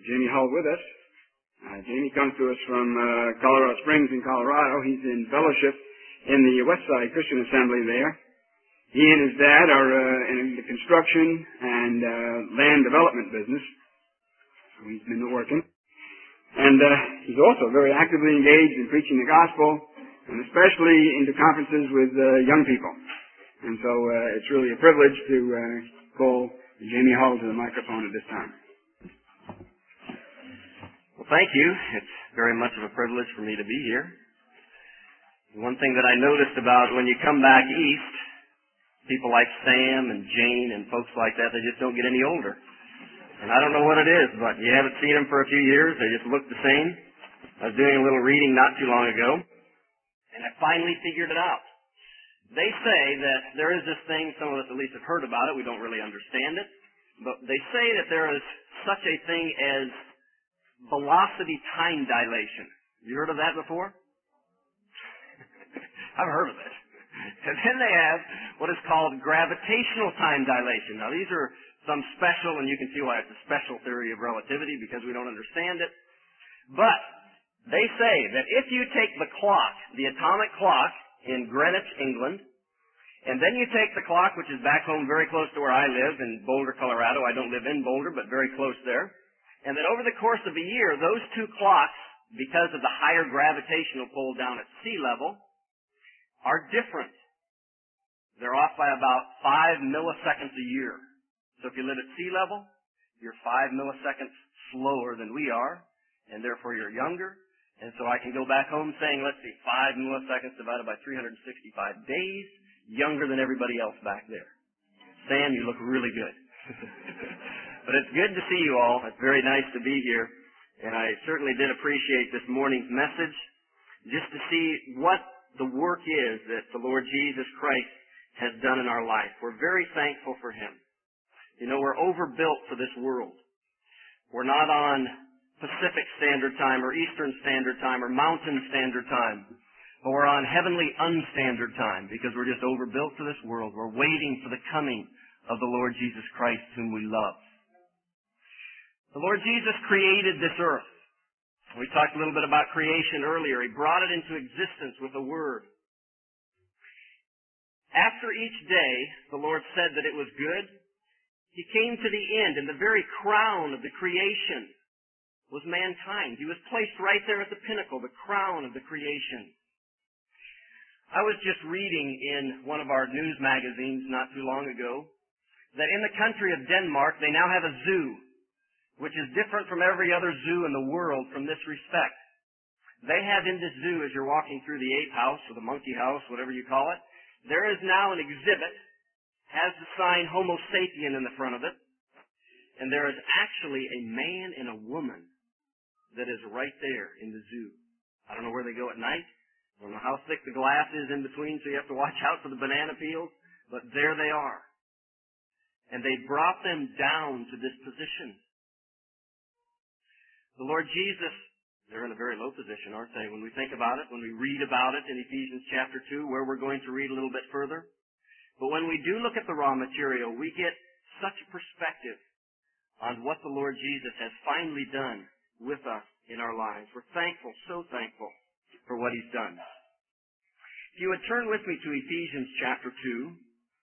Jamie Hull with us. Jamie comes to us from Colorado Springs in Colorado. He's in fellowship in the Westside Christian Assembly there. He and his dad are in the construction and land development business. So he's been working. And he's also very actively engaged in preaching the gospel, and especially into conferences with young people. And so it's really a privilege to call Jamie Hull to the microphone at this time. Well, thank you. It's very much of a privilege for me to be here. One thing that I noticed about when you come back east, people like Sam and Jane and folks like that, they just don't get any older. And I don't know what it is, but you haven't seen them for a few years. They just look the same. I was doing a little reading not too long ago, and I finally figured it out. They say that there is this thing, some of us at least have heard about it, we don't really understand it, but they say that there is such a thing as velocity time dilation. You heard of that before? I've heard of it. And then they have what is called gravitational time dilation. Now these are some special, and you can see why it's a special theory of relativity because we don't understand it. But they say that if you take the clock, the atomic clock in Greenwich, England, and then you take the clock, which is back home very close to where I live in Boulder, Colorado. I don't live in Boulder, but very close there. And then over the course of a year, those two clocks, because of the higher gravitational pull down at sea level, are different. They're off by about 5 milliseconds a year. So if you live at sea level, you're 5 milliseconds slower than we are, and therefore you're younger. And so I can go back home saying, let's see, 5 milliseconds divided by 365 days, younger than everybody else back there. Sam, you look really good. But it's good to see you all. It's very nice to be here. And I certainly did appreciate this morning's message, just to see what the work is that the Lord Jesus Christ has done in our life. We're very thankful for Him. You know, we're overbuilt for this world. We're not on Pacific Standard Time or Eastern Standard Time or Mountain Standard Time, but we're on Heavenly Unstandard Time because we're just overbuilt for this world. We're waiting for the coming of the Lord Jesus Christ, whom we love. The Lord Jesus created this earth. We talked a little bit about creation earlier. He brought it into existence with a word. After each day, the Lord said that it was good. He came to the end, and the very crown of the creation was mankind. He was placed right there at the pinnacle, the crown of the creation. I was just reading in one of our news magazines not too long ago that in the country of Denmark, they now have a zoo, which is different from every other zoo in the world from this respect. They have in this zoo, as you're walking through the ape house or the monkey house, whatever you call it, there is now an exhibit, has the sign Homo sapien in the front of it, and there is actually a man and a woman that is right there in the zoo. I don't know where they go at night. I don't know how thick the glass is in between, so you have to watch out for the banana peels, but there they are. And they brought them down to this position. The Lord Jesus, they're in a very low position, aren't they? When we think about it, when we read about it in Ephesians chapter 2, where we're going to read a little bit further. But when we do look at the raw material, we get such a perspective on what the Lord Jesus has finally done with us in our lives. We're thankful, so thankful for what He's done. If you would turn with me to Ephesians chapter 2.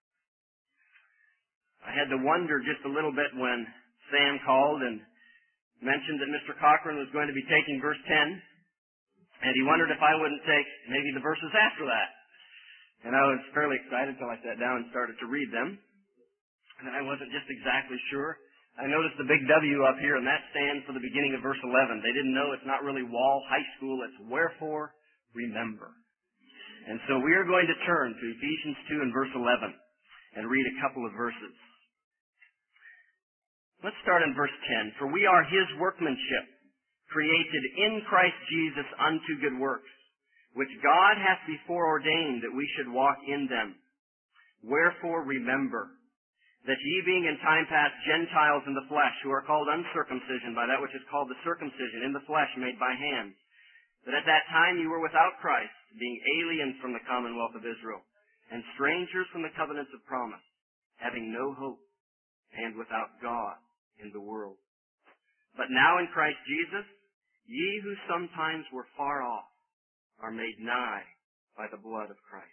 I had to wonder just a little bit when Sam called and mentioned that Mr. Cochran was going to be taking verse 10, and he wondered if I wouldn't take maybe the verses after that. And I was fairly excited until I sat down and started to read them. And I wasn't just exactly sure. I noticed the big W up here, and that stands for the beginning of verse 11. They didn't know it's not really Wall High School, it's wherefore remember. And so we are going to turn to Ephesians 2 and verse 11 and read a couple of verses. Let's start in verse 10. For we are His workmanship, created in Christ Jesus unto good works, which God hath before ordained that we should walk in them. Wherefore remember, that ye being in time past Gentiles in the flesh, who are called uncircumcision by that which is called the circumcision in the flesh made by hands, that at that time you were without Christ, being aliens from the commonwealth of Israel, and strangers from the covenants of promise, having no hope, and without God in the world. But now in Christ Jesus, ye who sometimes were far off are made nigh by the blood of Christ.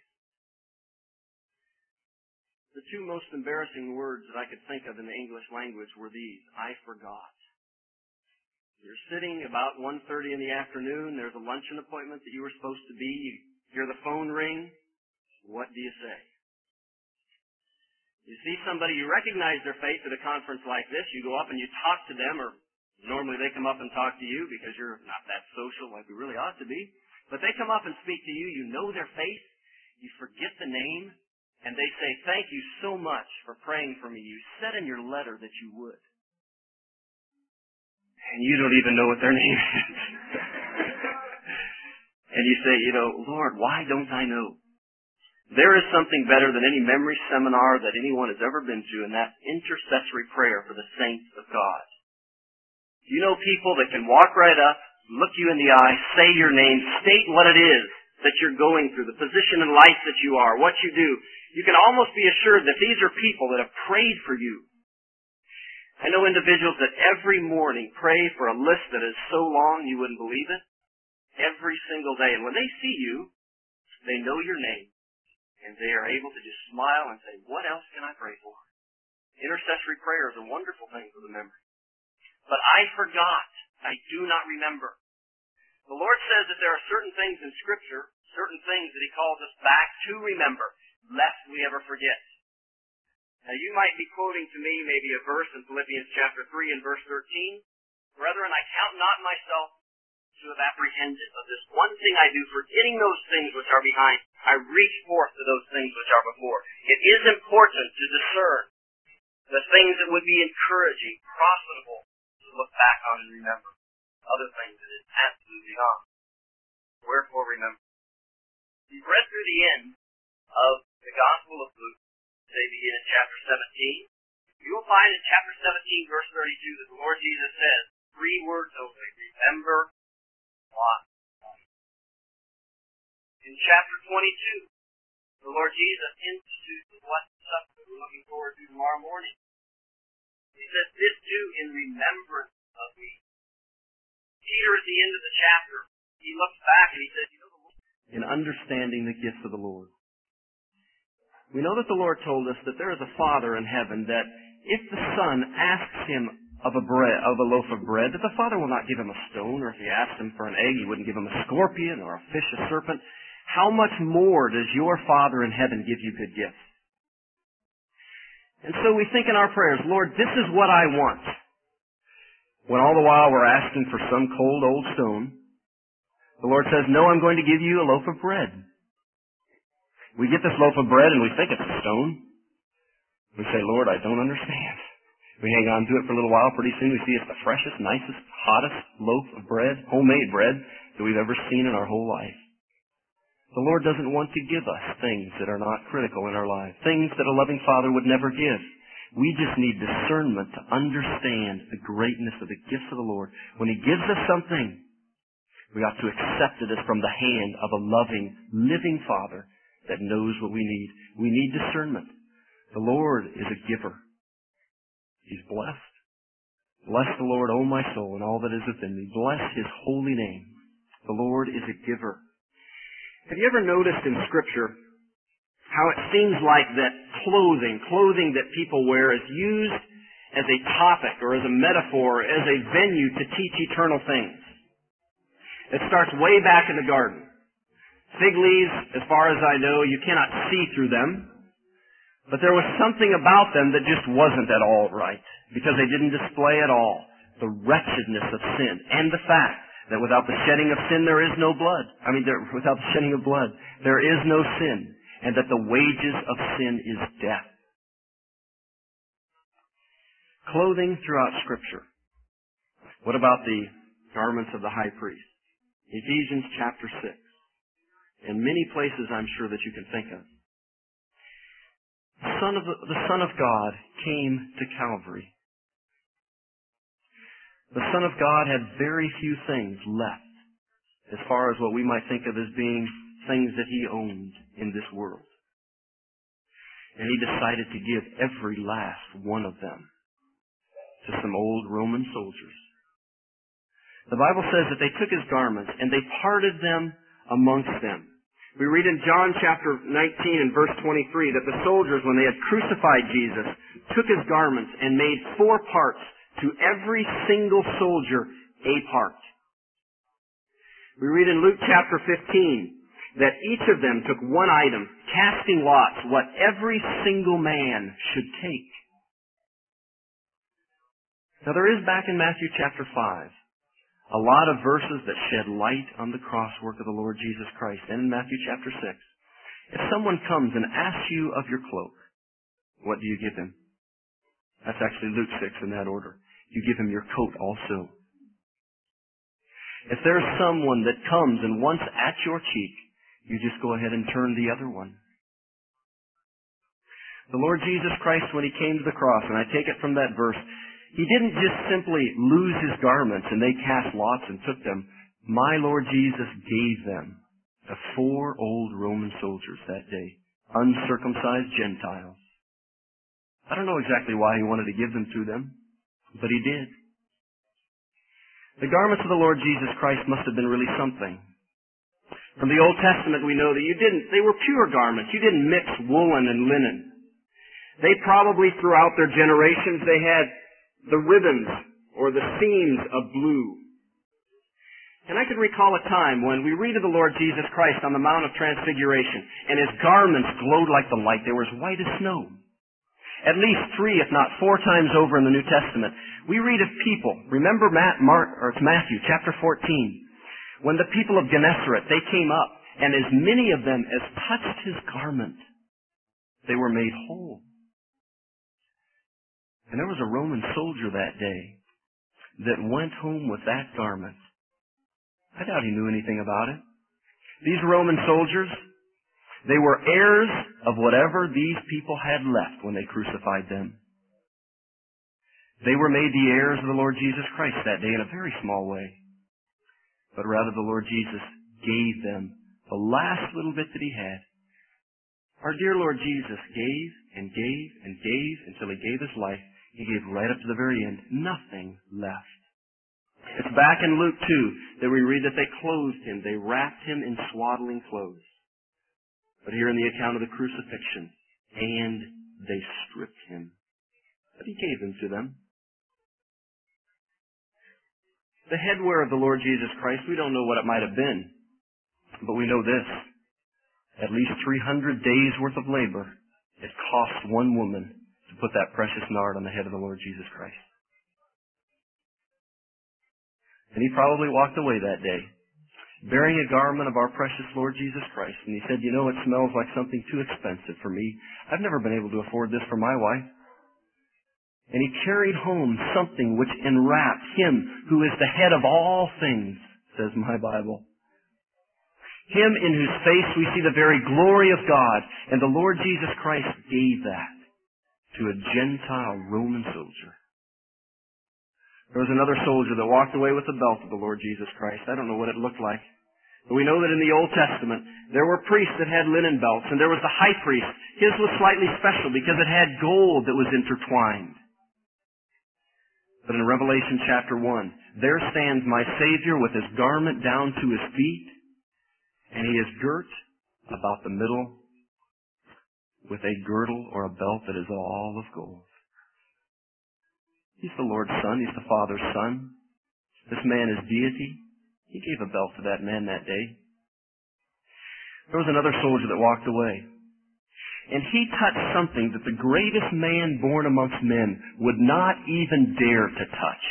The two most embarrassing words that I could think of in the English language were these: I forgot. You're sitting about 1:30 in the afternoon. There's a luncheon appointment that you were supposed to be. You hear the phone ring. What do you say? You see somebody, you recognize their face at a conference like this. You go up and you talk to them, or normally they come up and talk to you because you're not that social like we really ought to be. But they come up and speak to you. You know their face. You forget the name. And they say, thank you so much for praying for me. You said in your letter that you would. And you don't even know what their name is. And you say, Lord, why don't I know? There is something better than any memory seminar that anyone has ever been to, and that's intercessory prayer for the saints of God. You know people that can walk right up, look you in the eye, say your name, state what it is that you're going through, the position in life that you are, what you do. You can almost be assured that these are people that have prayed for you. I know individuals that every morning pray for a list that is so long you wouldn't believe it. Every single day. And when they see you, they know your name. And they are able to just smile and say, what else can I pray for? Intercessory prayer is a wonderful thing for the memory. But I forgot. I do not remember. The Lord says that there are certain things in Scripture, certain things that He calls us back to remember, lest we ever forget. Now you might be quoting to me maybe a verse in Philippians chapter 3 and verse 13. Brethren, I count not myself to have apprehended of this one thing I do, forgetting those things which are behind, I reach forth to those things which are before. It is important to discern the things that would be encouraging, profitable to look back on and remember. Other things that is absolutely not. Wherefore remember. We've read through the end of the Gospel of Luke, say begin in chapter 17. You will find in chapter 17, verse 32, that the Lord Jesus says 3 words only: remember what. In chapter 22, the Lord Jesus institutes the Blessed Supper that we're looking forward to tomorrow morning. He says, this do in remembrance of me. Peter, at the end of the chapter, he looks back and he says, in understanding the gifts of the Lord. We know that the Lord told us that there is a Father in heaven, that if the Son asks Him of a loaf of bread, that the Father will not give him a stone, or if He asked Him for an egg, He wouldn't give him a scorpion or a fish, a serpent. How much more does your Father in heaven give you good gifts? And so we think in our prayers, Lord, this is what I want. When all the while we're asking for some cold old stone, the Lord says, no, I'm going to give you a loaf of bread. We get this loaf of bread and we think it's a stone. We say, Lord, I don't understand. We hang on to it for a little while. Pretty soon we see it's the freshest, nicest, hottest loaf of bread, homemade bread, that we've ever seen in our whole life. The Lord doesn't want to give us things that are not critical in our lives, things that a loving Father would never give. We just need discernment to understand the greatness of the gifts of the Lord. When He gives us something, we ought to accept it as from the hand of a loving, living Father that knows what we need. We need discernment. The Lord is a giver. He's blessed. Bless the Lord, O my soul, and all that is within me. Bless His holy name. The Lord is a giver. Have you ever noticed in Scripture how it seems like that clothing that people wear is used as a topic or as a metaphor, as a venue to teach eternal things? It starts way back in the garden. Fig leaves, as far as I know, you cannot see through them. But there was something about them that just wasn't at all right, because they didn't display at all the wretchedness of sin and the fact that without the shedding of sin there is no blood. Without the shedding of blood there is no sin, and that the wages of sin is death. Clothing throughout Scripture. What about the garments of the high priest? Ephesians chapter 6. In many places I'm sure that you can think of. The Son of God came to Calvary. The Son of God had very few things left as far as what we might think of as being things that He owned in this world. And He decided to give every last one of them to some old Roman soldiers The Bible says that they took his garments and they parted them amongst them. We read in John chapter 19 and verse 23 that the soldiers, when they had crucified Jesus, took his garments and made 4 parts, to every single soldier a part. We read in Luke chapter 15 that each of them took one item, casting lots what every single man should take. Now there is back in Matthew chapter 5 a lot of verses that shed light on the cross work of the Lord Jesus Christ. And in Matthew chapter 6, if someone comes and asks you of your cloak, what do you give him? That's actually Luke 6 in that order. You give him your coat also. If there's someone that comes and wants at your cheek, you just go ahead and turn the other one. The Lord Jesus Christ, when he came to the cross, and I take it from that verse, he didn't just simply lose his garments and they cast lots and took them. My Lord Jesus gave them to 4 old Roman soldiers that day, uncircumcised Gentiles. I don't know exactly why he wanted to give them to them, but he did. The garments of the Lord Jesus Christ must have been really something. From the Old Testament we know that they were pure garments. You didn't mix woolen and linen. They probably throughout their generations, they had the ribbons or the seams of blue. And I can recall a time when we read of the Lord Jesus Christ on the Mount of Transfiguration, and his garments glowed like the light. They were as white as snow. At least 3, if not 4 times over in the New Testament, we read of people. Remember Matthew chapter 14, when the people of Gennesaret, they came up, and as many of them as touched his garment, they were made whole. And there was a Roman soldier that day that went home with that garment. I doubt he knew anything about it. These Roman soldiers, they were heirs of whatever these people had left when they crucified them. They were made the heirs of the Lord Jesus Christ that day in a very small way. But rather the Lord Jesus gave them the last little bit that he had. Our dear Lord Jesus gave and gave and gave until he gave his life. He gave right up to the very end. Nothing left. It's back in Luke 2 that we read that they clothed him. They wrapped him in swaddling clothes. But here in the account of the crucifixion, and they stripped him. But he gave them to them. The headwear of the Lord Jesus Christ, we don't know what it might have been. But we know this. At least 300 days worth of labor, it cost one woman to put that precious nard on the head of the Lord Jesus Christ. And he probably walked away that day, bearing a garment of our precious Lord Jesus Christ. And he said, you know, it smells like something too expensive for me. I've never been able to afford this for my wife. And he carried home something which enwrapped him who is the head of all things, says my Bible. Him in whose face we see the very glory of God. And the Lord Jesus Christ gave that to a Gentile Roman soldier. There was another soldier that walked away with the belt of the Lord Jesus Christ. I don't know what it looked like. But we know that in the Old Testament, there were priests that had linen belts, and there was the high priest. His was slightly special because it had gold that was intertwined. But in Revelation chapter 1, there stands my Savior with his garment down to his feet, and he is girt about the middle with a girdle or a belt that is all of gold. He's the Lord's Son. He's the Father's Son. This man is deity. He gave a belt to that man that day. There was another soldier that walked away. And he touched something that the greatest man born amongst men would not even dare to touch.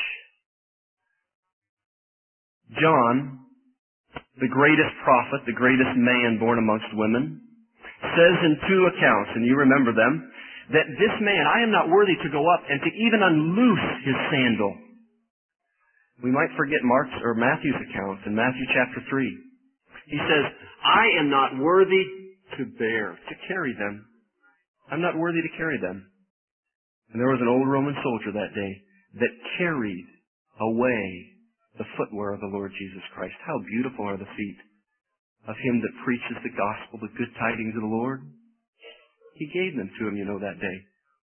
John, the greatest prophet, the greatest man born amongst women, says in 2 accounts, and you remember them, that this man, I am not worthy to go up and to even unloose his sandal. We might forget Matthew's account in Matthew chapter 3. He says, I am not worthy to carry them. I'm not worthy to carry them. And there was an old Roman soldier that day that carried away the footwear of the Lord Jesus Christ. How beautiful are the feet of him that preaches the gospel, the good tidings of the Lord. He gave them to him, you know, that day.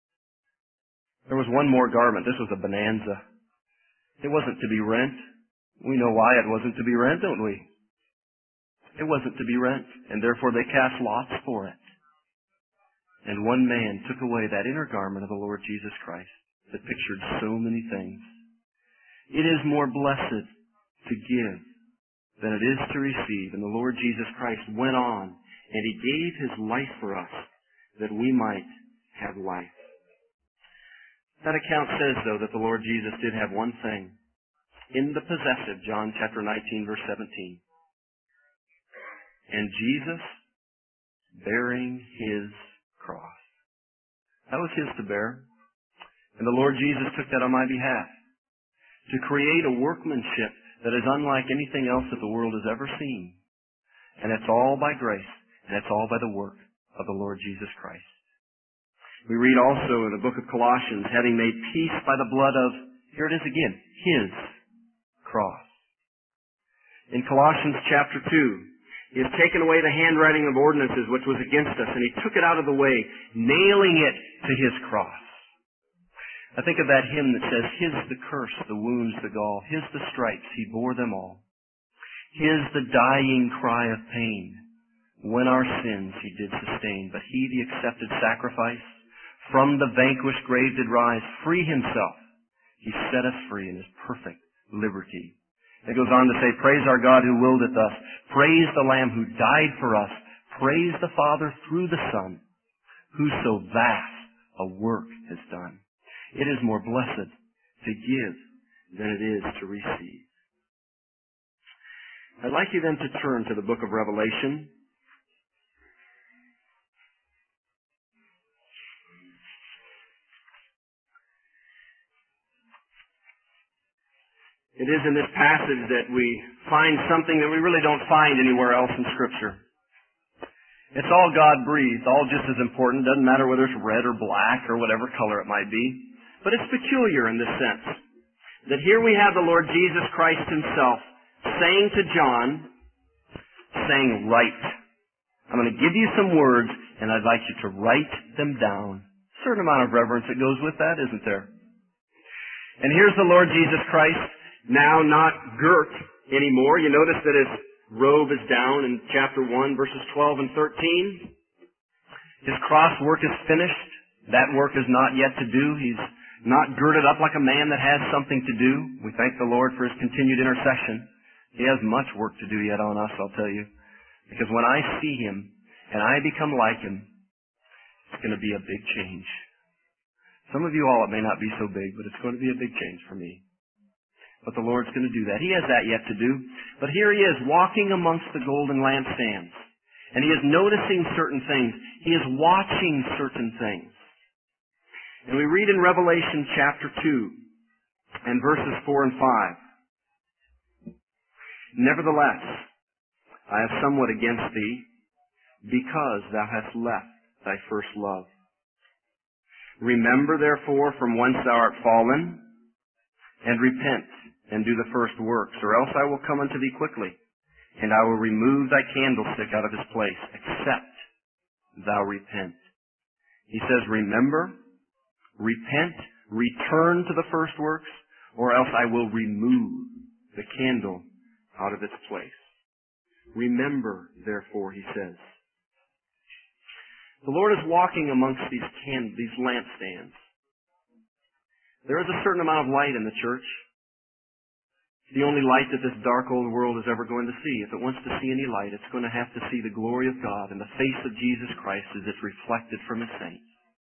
There was one more garment. This was a bonanza. It wasn't to be rent. We know why it wasn't to be rent, don't we? It wasn't to be rent, and therefore they cast lots for it. And one man took away that inner garment of the Lord Jesus Christ that pictured so many things. It is more blessed to give than it is to receive. And the Lord Jesus Christ went on, and He gave His life for us that we might have life. That account says, though, that the Lord Jesus did have one thing. In the possessive, John chapter 19, verse 17. And Jesus bearing His cross. That was His to bear. And the Lord Jesus took that on my behalf to create a workmanship that is unlike anything else that the world has ever seen. And it's all by grace, and it's all by the work of the Lord Jesus Christ. We read also in the book of Colossians, having made peace by the blood of, here it is again, His cross. In Colossians chapter 2, He has taken away the handwriting of ordinances which was against us, and He took it out of the way, nailing it to His cross. I think of that hymn that says, His the curse, the wounds, the gall, His the stripes, He bore them all. His the dying cry of pain, when our sins He did sustain, but He the accepted sacrifice, from the vanquished grave did rise, free Himself. He set us free in His perfect liberty. It goes on to say, praise our God who willed it thus. Praise the Lamb who died for us. Praise the Father through the Son, who so vast a work has done. It is more blessed to give than it is to receive. I'd like you then to turn to the book of Revelation. It is in this passage that we find something that we really don't find anywhere else in Scripture. It's all God-breathed, all just as important. Doesn't matter whether it's red or black or whatever color it might be. But it's peculiar in this sense, that here we have the Lord Jesus Christ Himself saying to John, saying, write. I'm going to give you some words, and I'd like you to write them down. A certain amount of reverence that goes with that, isn't there? And here's the Lord Jesus Christ, now not girt anymore. You notice that His robe is down in chapter 1, verses 12 and 13. His cross work is finished. That work is not yet to do. He's not girded up like a man that has something to do. We thank the Lord for His continued intercession. He has much work to do yet on us, I'll tell you. Because when I see Him and I become like Him, it's going to be a big change. Some of you all, it may not be so big, but it's going to be a big change for me. But the Lord's going to do that. He has that yet to do. But here He is walking amongst the golden lampstands. And He is noticing certain things. He is watching certain things. And we read in Revelation chapter 2 and verses 4 and 5. Nevertheless, I have somewhat against thee, because thou hast left thy first love. Remember therefore from whence thou art fallen, and repent, and do the first works, or else I will come unto thee quickly, and I will remove thy candlestick out of his place, except thou repent. He says, remember, repent, return to the first works, or else I will remove the candle out of its place. Remember, therefore, He says. The Lord is walking amongst these lampstands. There is a certain amount of light in the church. The only light that this dark old world is ever going to see. If it wants to see any light, it's going to have to see the glory of God and the face of Jesus Christ as it's reflected from His saints.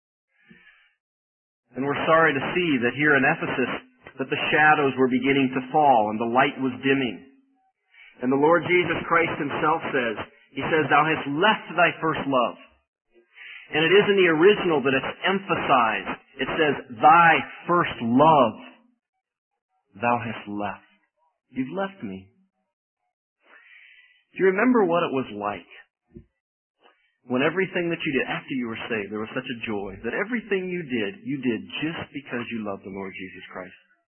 And we're sorry to see that here in Ephesus, that the shadows were beginning to fall and the light was dimming. And the Lord Jesus Christ Himself says, He says, thou hast left thy first love. And it is in the original that it's emphasized. It says, thy first love thou hast left. You've left me. Do you remember what it was like when everything that you did after you were saved, there was such a joy that everything you did just because you loved the Lord Jesus Christ?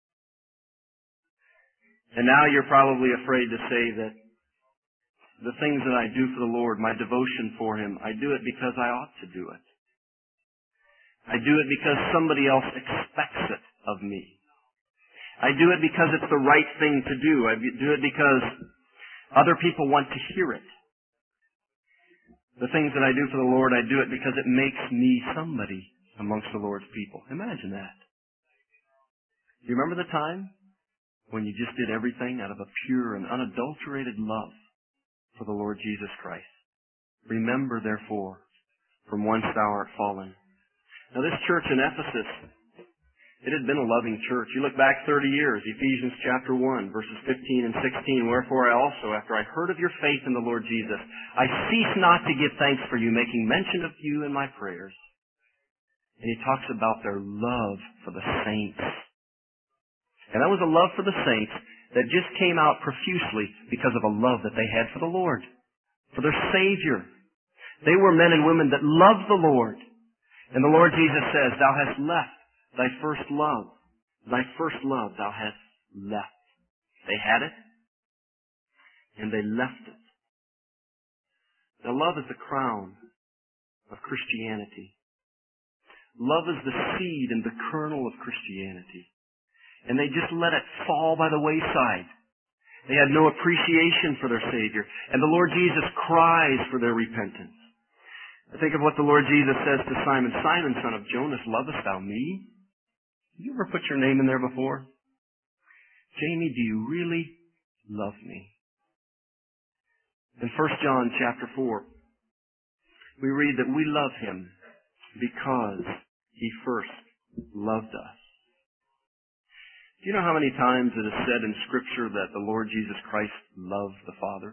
And now you're probably afraid to say that the things that I do for the Lord, my devotion for Him, I do it because I ought to do it. I do it because somebody else expects it of me. I do it because it's the right thing to do. I do it because other people want to hear it. The things that I do for the Lord, I do it because it makes me somebody amongst the Lord's people. Imagine that. Do you remember the time when you just did everything out of a pure and unadulterated love for the Lord Jesus Christ? Remember, therefore, from whence thou art fallen. Now, this church in Ephesus, it had been a loving church. You look back 30 years, Ephesians chapter 1, verses 15 and 16. Wherefore I also, after I heard of your faith in the Lord Jesus, I cease not to give thanks for you, making mention of you in my prayers. And he talks about their love for the saints. And that was a love for the saints that just came out profusely because of a love that they had for the Lord, for their Savior. They were men and women that loved the Lord. And the Lord Jesus says, thou hast left thy first love. Thy first love thou hast left. They had it, and they left it. Now, love is the crown of Christianity. Love is the seed and the kernel of Christianity. And they just let it fall by the wayside. They had no appreciation for their Savior. And the Lord Jesus cries for their repentance. I think of what the Lord Jesus says to Simon, Simon, son of Jonas, lovest thou me? Have you ever put your name in there before? Jamie, do you really love me? In 1 John chapter 4, we read that we love him because he first loved us. Do you know how many times it is said in Scripture that the Lord Jesus Christ loved the Father?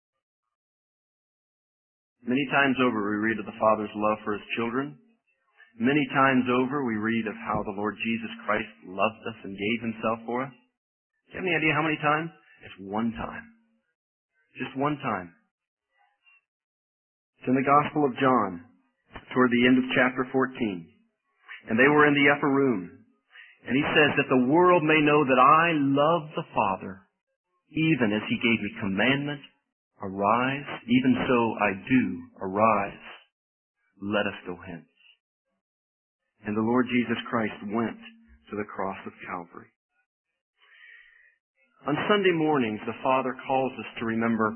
Many times over we read of the Father's love for his children. Many times over we read of how the Lord Jesus Christ loved us and gave himself for us. Do you have any idea how many times? It's one time. Just one time. It's in the Gospel of John, toward the end of chapter 14. And they were in the upper room. And he says that the world may know that I love the Father, even as he gave me commandment. Arise, even so I do, arise. Let us go hence. And the Lord Jesus Christ went to the cross of Calvary. On Sunday mornings, the Father calls us to remember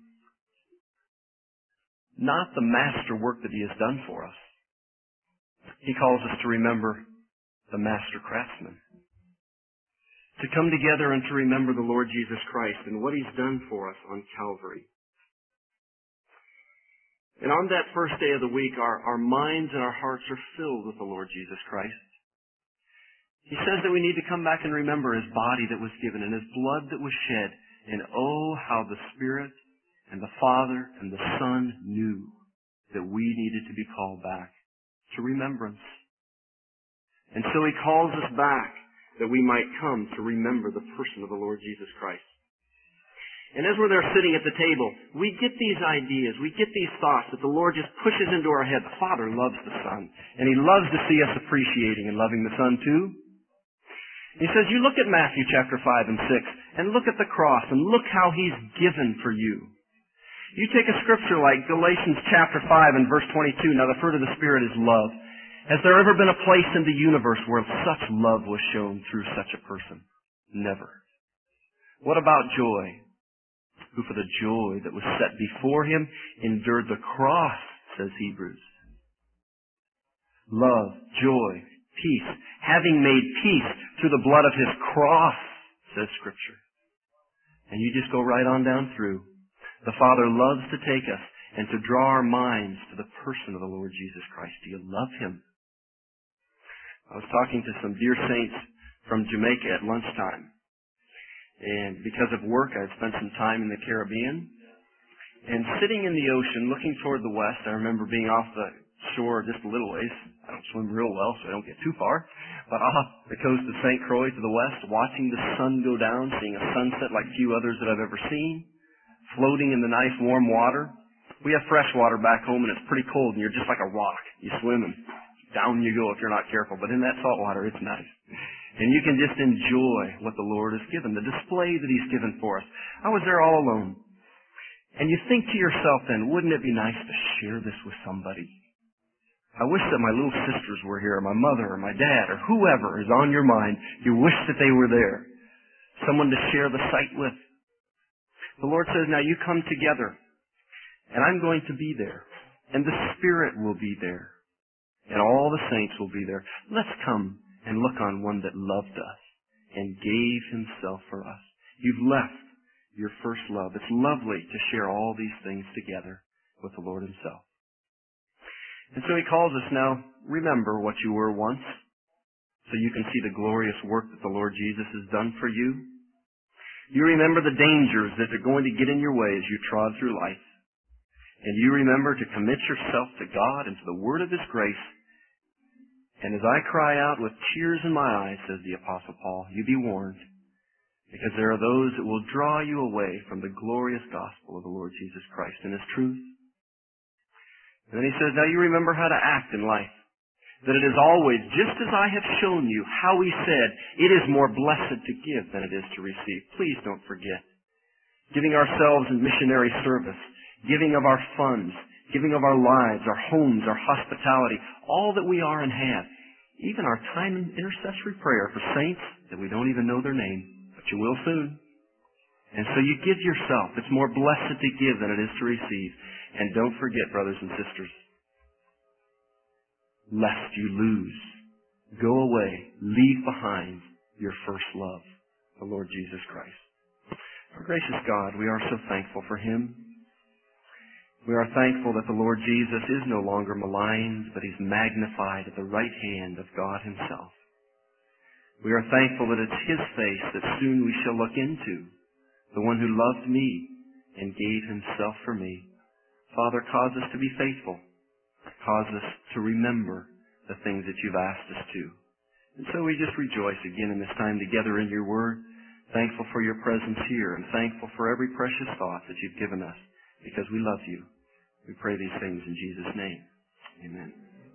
not the master work that he has done for us. He calls us to remember the master craftsman. To come together and to remember the Lord Jesus Christ and what he's done for us on Calvary. And on that first day of the week, our minds and our hearts are filled with the Lord Jesus Christ. He says that we need to come back and remember his body that was given and his blood that was shed. And oh, how the Spirit and the Father and the Son knew that we needed to be called back to remembrance. And so he calls us back that we might come to remember the person of the Lord Jesus Christ. And as we're there sitting at the table, we get these ideas, we get these thoughts that the Lord just pushes into our head. The Father loves the Son, and he loves to see us appreciating and loving the Son too. He says, you look at Matthew chapter 5 and 6, and look at the cross, and look how he's given for you. You take a scripture like Galatians chapter 5 and verse 22, now the fruit of the Spirit is love. Has there ever been a place in the universe where such love was shown through such a person? Never. What about joy? Who for the joy that was set before him endured the cross, says Hebrews. Love, joy, peace, having made peace through the blood of his cross, says Scripture. And you just go right on down through. The Father loves to take us and to draw our minds to the person of the Lord Jesus Christ. Do you love him? I was talking to some dear saints from Jamaica at lunchtime. And because of work, I've spent some time in the Caribbean. And sitting in the ocean, looking toward the west, I remember being off the shore just a little ways. I don't swim real well, so I don't get too far. But off the coast of St. Croix to the west, watching the sun go down, seeing a sunset like few others that I've ever seen, floating in the nice warm water. We have fresh water back home, and it's pretty cold, and you're just like a rock. You swim, and down you go if you're not careful. But in that salt water, it's nice. And you can just enjoy what the Lord has given, the display that he's given for us. I was there all alone. And you think to yourself then, wouldn't it be nice to share this with somebody? I wish that my little sisters were here, or my mother, or my dad, or whoever is on your mind. You wish that they were there. someone to share the sight with. The Lord says, now you come together, and I'm going to be there, and the Spirit will be there, and all the saints will be there. Let's come and look on one that loved us and gave himself for us. You've left your first love. It's lovely to share all these things together with the Lord himself. And so he calls us now, remember what you were once, so you can see the glorious work that the Lord Jesus has done for you. You remember the dangers that are going to get in your way as you trod through life. And you remember to commit yourself to God and to the word of his grace. And as I cry out with tears in my eyes, says the Apostle Paul, you be warned, because there are those that will draw you away from the glorious gospel of the Lord Jesus Christ and his truth. And then he says, now you remember how to act in life. That it is always, just as I have shown you how he said, it is more blessed to give than it is to receive. Please don't forget. Giving ourselves in missionary service, giving of our funds, giving of our lives, our homes, our hospitality, all that we are and have, even our time in intercessory prayer for saints that we don't even know their name, but you will soon. And so you give yourself. It's more blessed to give than it is to receive. And don't forget, brothers and sisters, lest you lose, go away, leave behind your first love, the Lord Jesus Christ. Our gracious God, we are so thankful for him. We are thankful that the Lord Jesus is no longer maligned, but he's magnified at the right hand of God himself. We are thankful that it's his face that soon we shall look into, the one who loved me and gave himself for me. Father, cause us to be faithful. Cause us to remember the things that you've asked us to. And so we just rejoice again in this time together in your word, thankful for your presence here, and thankful for every precious thought that you've given us, because we love you. We pray these things in Jesus' name. Amen.